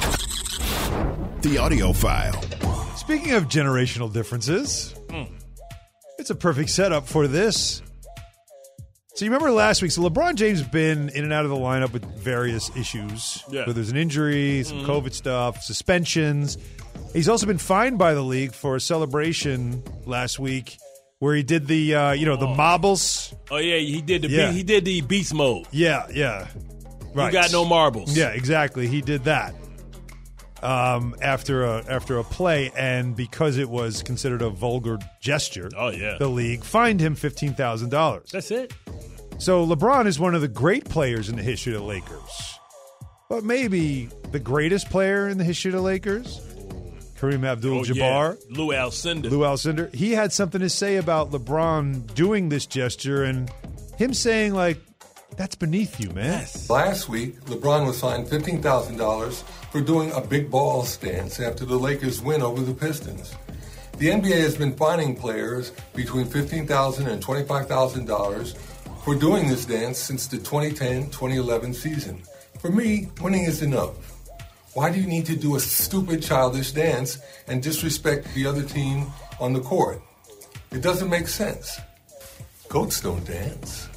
S1: File. The Audio File.
S2: Speaking of generational differences, mm. it's a perfect setup for this. So you remember last week, so LeBron James has been in and out of the lineup with various issues.
S3: Yeah.
S2: Where there's an injury, some
S3: mm.
S2: COVID stuff, suspensions. He's also been fined by the league for a celebration last week where he did the, uh, you know, the
S3: oh.
S2: marbles.
S3: Oh yeah, he did the
S2: Yeah.
S3: be- he did the beast mode.
S2: Yeah, yeah. Right.
S3: You got no marbles.
S2: Yeah, exactly. He did that um, after a after a play, and because it was considered a vulgar gesture,
S3: Oh yeah.
S2: the league fined him fifteen thousand dollars.
S3: That's it.
S2: So LeBron is one of the great players in the history of the Lakers, but maybe the greatest player in the history of the Lakers, Kareem Abdul-Jabbar.
S3: Oh, yeah. Lou Alcindor.
S2: Lou Alcindor. He had something to say about LeBron doing this gesture and him saying, like, That's beneath you, man.
S3: Yes.
S8: Last week, LeBron was fined fifteen thousand dollars for doing a big ball stance after the Lakers' win over the Pistons. The N B A has been fining players between fifteen thousand dollars and twenty-five thousand dollars for doing this dance since the twenty ten twenty eleven season. For me, winning is enough. Why do you need to do a stupid, childish dance and disrespect the other team on the court? It doesn't make sense. Goats don't dance.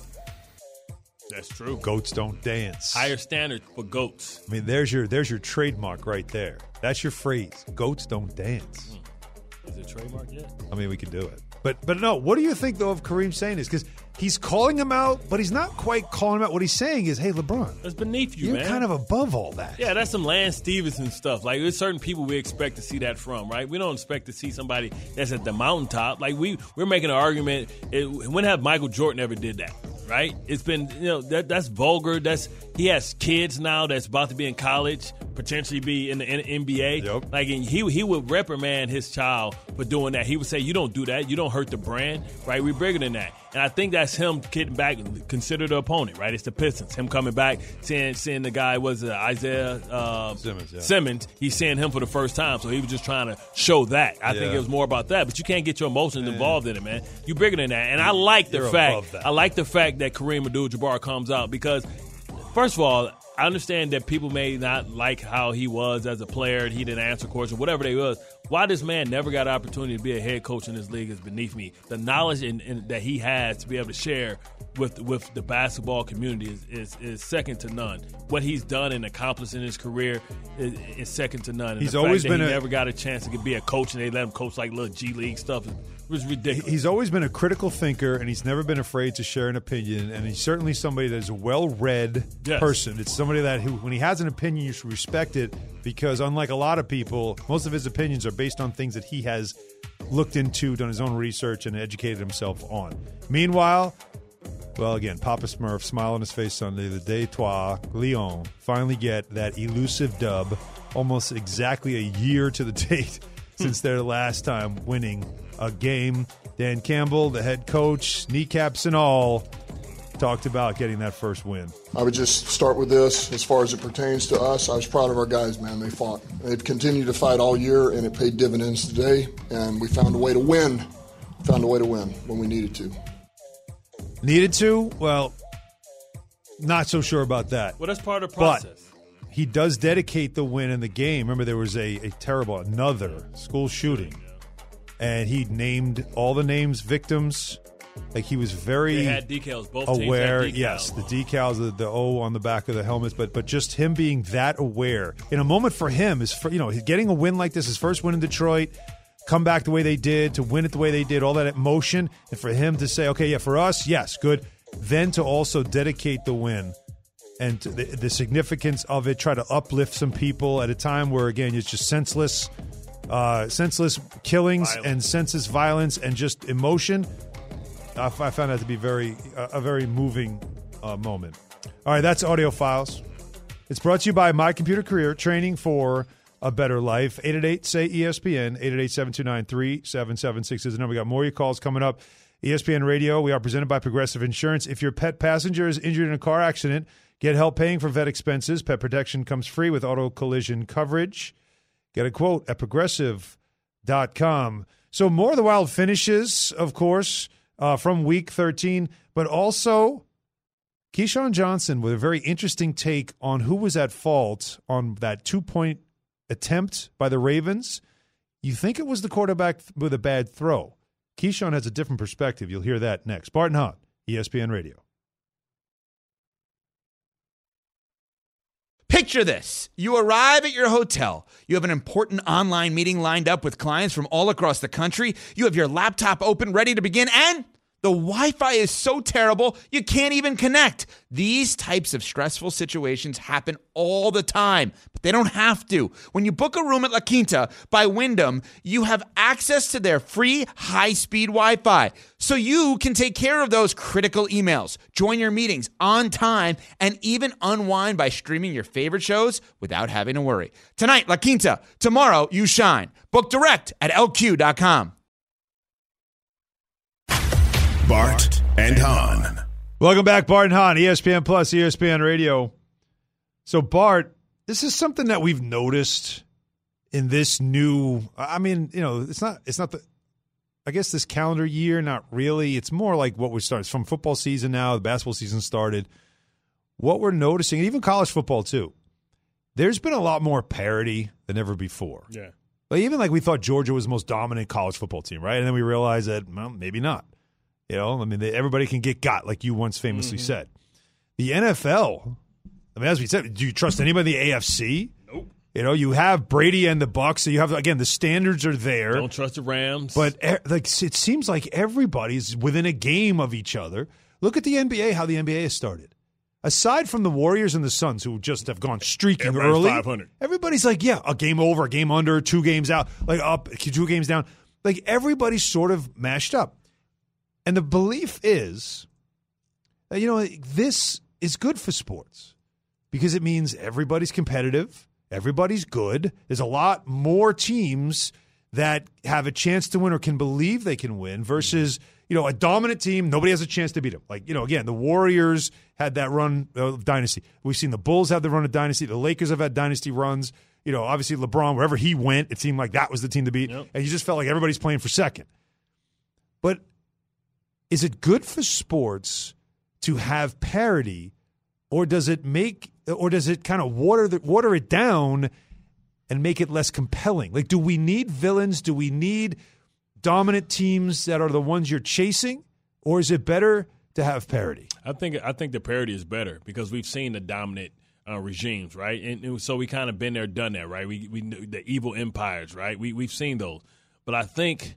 S3: That's true.
S2: Goats don't dance.
S3: Higher standard for goats.
S2: I mean, there's your there's your trademark right there. That's your phrase. Goats don't dance.
S3: Is it trademark yet?
S2: I mean, we can do it. But but no, what do you think, though, of Kareem saying this? Because he's calling him out, but he's not quite calling him out. What he's saying is, hey, LeBron,
S3: that's beneath you,
S2: you're
S3: man.
S2: You're kind of above all that.
S3: Yeah, that's some Lance Stevenson stuff. Like, there's certain people we expect to see that from, right? We don't expect to see somebody that's at the mountaintop. Like, we, we're making an argument. It, when have Michael Jordan ever did that? Right? It's been, you know, that that's vulgar. That's he has kids now that's about to be in college, potentially be in the N B A.
S2: Yep.
S3: Like, and he he would reprimand his child for doing that. He would say, "You don't do that. You don't hurt the brand." Right? We're bigger than that. And I think that's him getting back, consider the opponent, right? It's the Pistons. Him coming back, seeing seeing the guy was uh, Isaiah uh,
S2: Simmons. Yeah.
S3: Simmons. He's seeing him for the first time, so he was just trying to show that. I
S2: Yeah.
S3: think it was more about that. But you can't get your emotions involved in it, man. You're bigger than that. And I like the
S2: You're
S3: fact.
S2: above that.
S3: I like the fact that Kareem Abdul-Jabbar comes out because, first of all, I understand that people may not like how he was as a player and he didn't answer questions, whatever they was. Why this man never got an opportunity to be a head coach in this league is beneath me. The knowledge in, in, that he has to be able to share with with the basketball community is, is, is second to none. What he's done and accomplished in his career is, is second to none. And
S2: He's
S3: the fact
S2: always
S3: that
S2: been
S3: he
S2: a-
S3: never got a chance to be a coach and they let him coach like little G League stuff. It was ridiculous.
S2: He's always been a critical thinker, and he's never been afraid to share an opinion. And he's certainly somebody that is a well-read
S3: Yes.
S2: person. It's somebody that, who, when he has an opinion, you should respect it because, unlike a lot of people, most of his opinions are based on things that he has looked into, done his own research, and educated himself on. Meanwhile, well, again, Papa Smurf, smile on his face Sunday, the Detroit Lions finally get that elusive dub, almost exactly a year to the date since their last time winning a game. Dan Campbell, the head coach, kneecaps and all, talked about getting that first win.
S10: I would just start with this. As far as it pertains to us, I was proud of our guys, man. They fought. They've continued to fight all year, and it paid dividends today, and we found a way to win. Found a way to win when we needed to.
S2: Needed to? Well, not so sure about that.
S3: Well, that's part of the process.
S2: But he does dedicate the win in the game. Remember, there was a, a terrible, another school shooting, and he named all the names, victims. Like, he was very
S3: They had decals. Both teams had
S2: aware.
S3: decals.
S2: Yes, the decals, the, the O on the back of the helmets, but but just him being that aware in a moment for him is, for, you know, getting a win like this, his first win in Detroit, come back the way they did, to win it the way they did, all that emotion, and for him to say, okay, yeah, for us, yes, good. Then to also dedicate the win and to the, the significance of it, try to uplift some people at a time where, again, it's just senseless, uh, senseless killings
S3: Violence.
S2: and senseless violence and just emotion. I, f- I found that to be very uh, a very moving uh, moment. All right, that's Audio Files. It's brought to you by My Computer Career, training for a better life. eight eight eight, S A Y, E S P N, eight eight eight, seven two nine, three seven seven six is the number. We got more of your calls coming up. E S P N Radio, we are presented by Progressive Insurance. If your pet passenger is injured in a car accident, get help paying for vet expenses. Pet protection comes free with auto collision coverage. Get a quote at progressive dot com. So more of the Wild finishes, of course, uh, from week thirteen, but also Keyshawn Johnson with a very interesting take on who was at fault on that two-point attempt by the Ravens. You think it was the quarterback with a bad throw. Keyshawn has a different perspective. You'll hear that next. Barton Hahn, E S P N Radio.
S11: Picture this. You arrive at your hotel. You have an important online meeting lined up with clients from all across the country. You have your laptop open, ready to begin, and the Wi-Fi is so terrible, you can't even connect. These types of stressful situations happen all the time, but they don't have to. When you book a room at La Quinta by Wyndham, you have access to their free high-speed Wi-Fi, so you can take care of those critical emails, join your meetings on time, and even unwind by streaming your favorite shows without having to worry. Tonight, La Quinta. Tomorrow, you shine. Book direct at L Q dot com.
S1: Bart and Hahn.
S2: Welcome back, Bart and Hahn, E S P N Plus, E S P N Radio. So, Bart, this is something that we've noticed in this new. I mean, you know, it's not. It's not the. I guess this calendar year, not really. It's more like what we started from football season now. The basketball season started. What we're noticing, and even college football too, there's been a lot more parity than ever before.
S3: Yeah.
S2: Like, even like we thought Georgia was the most dominant college football team, right? And then we realized that, well, maybe not. You know, I mean, they, everybody can get got, like you once famously mm-hmm. said. The N F L, I mean, as we said, do you trust anybody in the A F C?
S3: Nope.
S2: You know, you have Brady and the Bucs, so you have, again, the standards are there.
S3: Don't trust the Rams.
S2: But like, it seems like everybody's within a game of each other. Look at the N B A, how the N B A has started. Aside from the Warriors and the Suns, who just have gone streaking
S3: Everybody's
S2: early,
S3: five hundred.
S2: Everybody's like, yeah, a game over, a game under, two games out, like up, two games down. Like, everybody's sort of mashed up. And the belief is that, you know, this is good for sports because it means everybody's competitive, everybody's good. There's a lot more teams that have a chance to win or can believe they can win versus, you know, a dominant team, nobody has a chance to beat them. Like, you know, again, the Warriors had that run of dynasty. We've seen the Bulls have the run of dynasty. The Lakers have had dynasty runs. You know, obviously LeBron, wherever he went, it seemed like that was the team to beat. Yep. And you just felt like everybody's playing for second. But is it good for sports to have parity, or does it make, or does it kind of water the, water it down and make it less compelling? Like, do we need villains? Do we need dominant teams that are the ones you're chasing, or is it better to have parity?
S3: I think I think the parity is better because we've seen the dominant uh, regimes, right? And, and so we kind of been there, done that, right? We we the evil empires, right? We we've seen those, but I think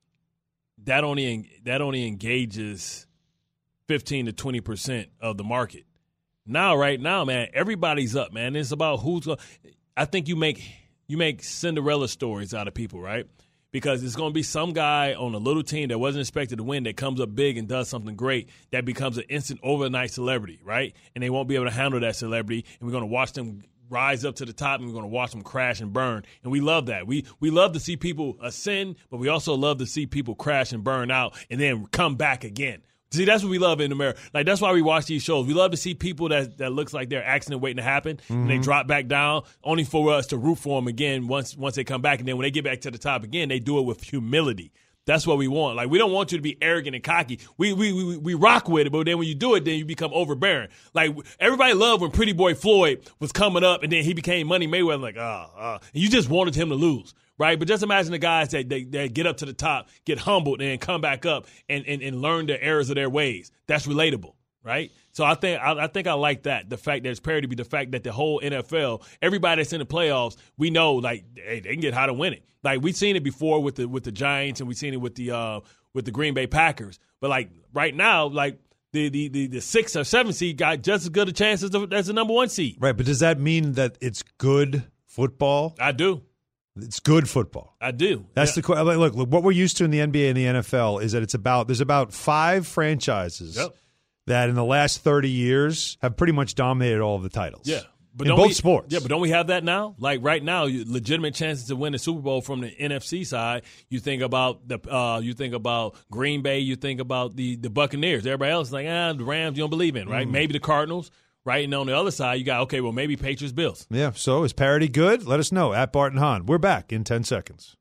S3: that only that only engages fifteen to twenty percent of the market. Now, right now, man, everybody's up, man. It's about who's going. I think you make you make Cinderella stories out of people, right? Because it's going to be some guy on a little team that wasn't expected to win that comes up big and does something great that becomes an instant overnight celebrity, right? And they won't be able to handle that celebrity, and we're going to watch them rise up to the top, and we're going to watch them crash and burn. And we love that. We we love to see people ascend, but we also love to see people crash and burn out and then come back again. See, that's what we love in America. Like, that's why we watch these shows. We love to see people that that looks like they're accident waiting to happen, mm-hmm. and they drop back down, only for us to root for them again once once they come back. And then when they get back to the top again, they do it with humility. That's what we want. Like, we don't want you to be arrogant and cocky. We we we, we rock with it, but then when you do it, then you become overbearing. Like, everybody loved when Pretty Boy Floyd was coming up, and then he became Money Mayweather. Like, ah, oh, uh, and you just wanted him to lose. Right, but just imagine the guys that they, that get up to the top, get humbled, and then come back up and, and, and learn the errors of their ways. That's relatable, right? So I think I, I think I like that. The fact that it's parity, the fact that the whole N F L, everybody that's in the playoffs, we know like hey, they can get how to win it. Like we've seen it before with the with the Giants, and we've seen it with the uh, with the Green Bay Packers. But like right now, like the the the, the six or seven seed got just as good a chance as the, as the number one seed.
S2: Right, but does that mean that it's good football?
S3: I do.
S2: It's good football.
S3: I do.
S2: That's yeah. the look, look. What we're used to in the N B A and the N F L is that it's about there's about five franchises
S3: yep.
S2: that in the last thirty years have pretty much dominated all of the titles.
S3: Yeah, but
S2: in
S3: don't
S2: both
S3: we,
S2: sports.
S3: Yeah, but don't we have that now? Like right now, you, legitimate chances to win the Super Bowl from the N F C side. You think about the uh, you think about Green Bay. You think about the the Buccaneers. Everybody else is like ah, the Rams. You don't believe in, right? Mm. Maybe the Cardinals. Right, and on the other side, you got, okay, well, maybe Patriots, Bills.
S2: Yeah, so is parity good? Let us know at Bart and Hahn. We're back in ten seconds.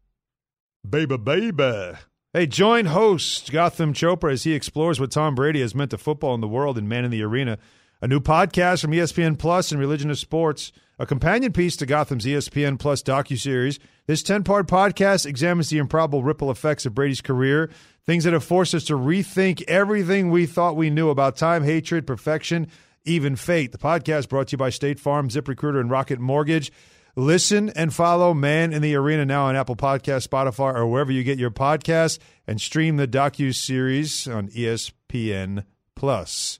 S2: Baby, baby. Hey, join host Gotham Chopra as he explores what Tom Brady has meant to football in the world and Man in the Arena. A new podcast from E S P N Plus and Religion of Sports, a companion piece to Gotham's E S P N Plus docuseries. This ten-part podcast examines the improbable ripple effects of Brady's career, things that have forced us to rethink everything we thought we knew about time, hatred, perfection, even fate. The podcast brought to you by State Farm, ZipRecruiter, and Rocket Mortgage. Listen and follow Man in the Arena now on Apple Podcasts, Spotify, or wherever you get your podcasts, and stream the docuseries on E S P N Plus.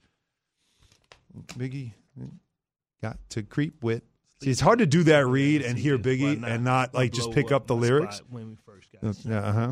S2: Biggie got to creep with. See, it's hard to do that read and hear Biggie and not like just pick up the lyrics.
S3: When we first got
S2: yeah, uh-huh.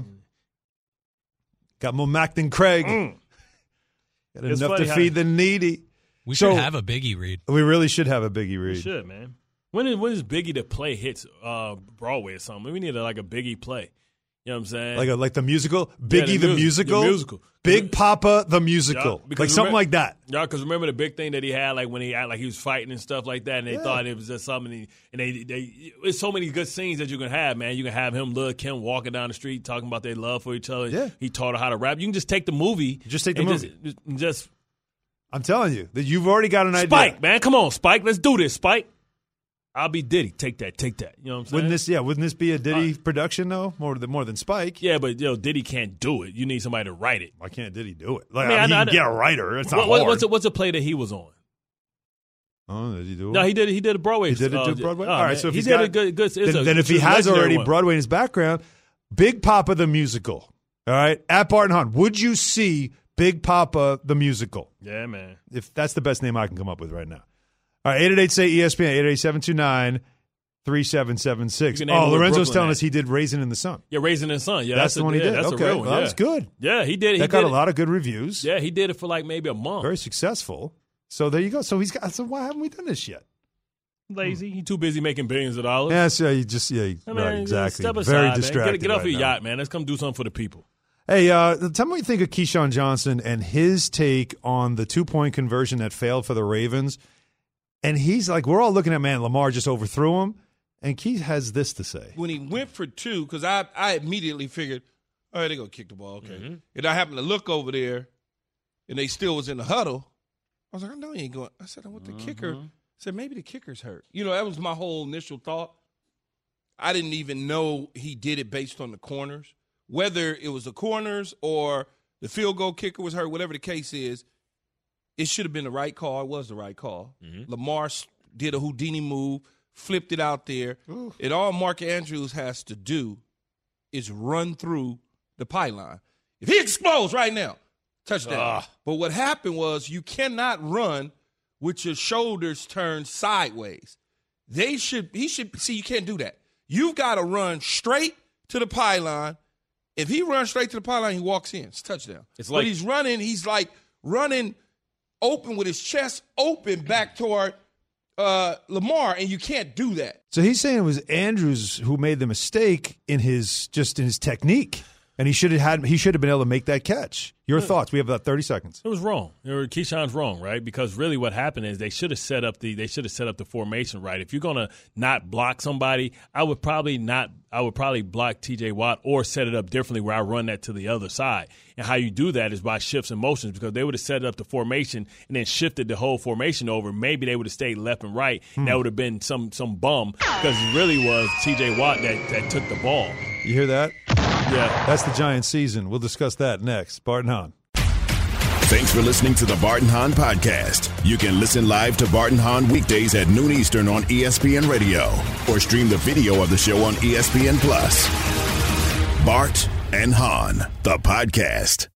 S2: Got more Mac than Craig.
S3: Mm.
S2: Got enough to feed the needy.
S12: We
S2: so,
S12: should have a Biggie read.
S2: We really should have a Biggie read.
S3: We should, man. When is, when is Biggie to play hits uh, Broadway or something? We need a, like a Biggie play. You know what I'm saying?
S2: Like a, like the musical? Biggie
S3: Yeah, the
S2: the,
S3: music-
S2: musical?
S3: the musical.
S2: Big Papa the musical.
S3: Yeah,
S2: like something
S3: remem-
S2: like that.
S3: Yeah, because remember the big thing that he had, like when he act like he was fighting and stuff like that, and they
S2: Yeah.
S3: thought it was just something. And they, they, it's so many good scenes that you can have, man. You can have him, Lil' Kim, walking down the street talking about their love for each other.
S2: Yeah.
S3: He taught her how to rap. You can just take the movie.
S2: Just take the
S3: and
S2: movie.
S3: Just, just, just
S2: I'm telling you that you've already got an idea.
S3: Spike, man, come on, Spike, let's do this, Spike. I'll be Diddy. Take that, take that. You know what I'm saying?
S2: Wouldn't this, yeah, wouldn't this be a Diddy
S3: Uh,
S2: production though? More than more than Spike.
S3: Yeah, but yo, Diddy can't do it. You need somebody to write it.
S2: Why can't Diddy do it? Like,
S3: I mean,
S2: I mean,
S3: I-
S2: he
S3: I-
S2: can get a writer. It's not
S3: What- what-
S2: hard.
S3: what's a, what's a play that he was on?
S2: Oh, did he do it?
S3: No, he did. He did a Broadway.
S2: He did it
S3: uh,
S2: to Broadway.
S3: oh,
S2: All right,
S3: man.
S2: so if
S3: he
S2: he's
S3: did
S2: got
S3: a good, good. it's
S2: then,
S3: a-
S2: then if he
S3: it's a
S2: has
S3: legendary
S2: already
S3: one.
S2: Broadway in his background, Big Papa the musical. All right, at Barton Hahn, would you see Big Papa the musical?
S3: Yeah, man.
S2: If that's the best name I can come up with right now. All right, eight eight eight say E S P N, eight eight eight, seven two nine, three seven seven six.
S3: You can name
S2: Oh,
S3: it where
S2: Lorenzo's
S3: Brooklyn
S2: telling
S3: at.
S2: us he did Raisin in the Sun.
S3: Yeah, Raisin in the Sun. Yeah,
S2: That's
S3: that's,
S2: the
S3: a,
S2: one he
S3: yeah,
S2: did.
S3: That's
S2: Okay,
S3: a real one.
S2: well, that
S3: yeah.
S2: was good.
S3: Yeah, he did. He
S2: That got
S3: did
S2: a
S3: it.
S2: lot of good reviews.
S3: Yeah, he did it for like maybe a month.
S2: Very successful. So there you go. So he's got. So why haven't we done this yet?
S3: Lazy. He too busy making billions of dollars.
S2: Yeah, so you just yeah,
S3: I mean,
S2: right, exactly.
S3: Step aside,
S2: Very
S3: man.
S2: distracted.
S3: Get, get off
S2: right
S3: your
S2: now.
S3: yacht, man. Let's come do something for the people.
S2: Hey, uh, tell me what you think of Keyshawn Johnson and his take on the two point conversion that failed for the Ravens. And he's like, we're all looking at, man, Lamar just overthrew him. And Keith has this to say.
S12: When he went for two, because I, I immediately figured, all right, they're going to kick the ball. Okay.
S3: Mm-hmm.
S12: And I happened to look over there, and they still was in the huddle. I was like, I know he ain't going. I said, I want the
S3: Mm-hmm.
S12: kicker. I said, maybe the kicker's hurt. You know, that was my whole initial thought. I didn't even know he did it based on the corners. Whether it was the corners or the field goal kicker was hurt, whatever the case is, it should have been the right call. It was the right call.
S3: Mm-hmm.
S12: Lamar s- did a Houdini move, flipped it out there.
S2: Ooh.
S12: And all Mark Andrews has to do is run through the pylon. If he explodes right now, touchdown.
S3: Ah.
S12: But what happened was you cannot run with your shoulders turned sideways. They should, he should, see, you can't do that. You've got to run straight to the pylon. If he runs straight to the pylon, he walks in. It's a touchdown.
S3: It's
S12: but
S3: like-
S12: he's running, he's like running open with his chest open back toward uh, Lamar, and you can't do that.
S2: So he's saying it was Andrews who made the mistake in his just in his technique. And he should have had he should have been able to make that catch. Your thoughts? We have about thirty seconds.
S3: It was wrong. Or Keyshawn's wrong, right? Because really, what happened is they should have set up the they should have set up the formation right. If you're gonna not block somebody, I would probably not. I would probably block T J Watt or set it up differently where I run that to the other side. And how you do that is by shifts and motions, because they would have set up the formation and then shifted the whole formation over. Maybe they would have stayed left and right. And that would have been some some bum, because it really was T J Watt that, that took the ball.
S2: You hear that?
S3: Yeah.
S2: That's the Giants season. We'll discuss that next. Barton Hahn.
S1: Thanks for listening to the Barton Hahn Podcast. You can listen live to Barton Hahn weekdays at noon Eastern on E S P N Radio, or stream the video of the show on E S P N Plus. Bart and Hahn, the podcast.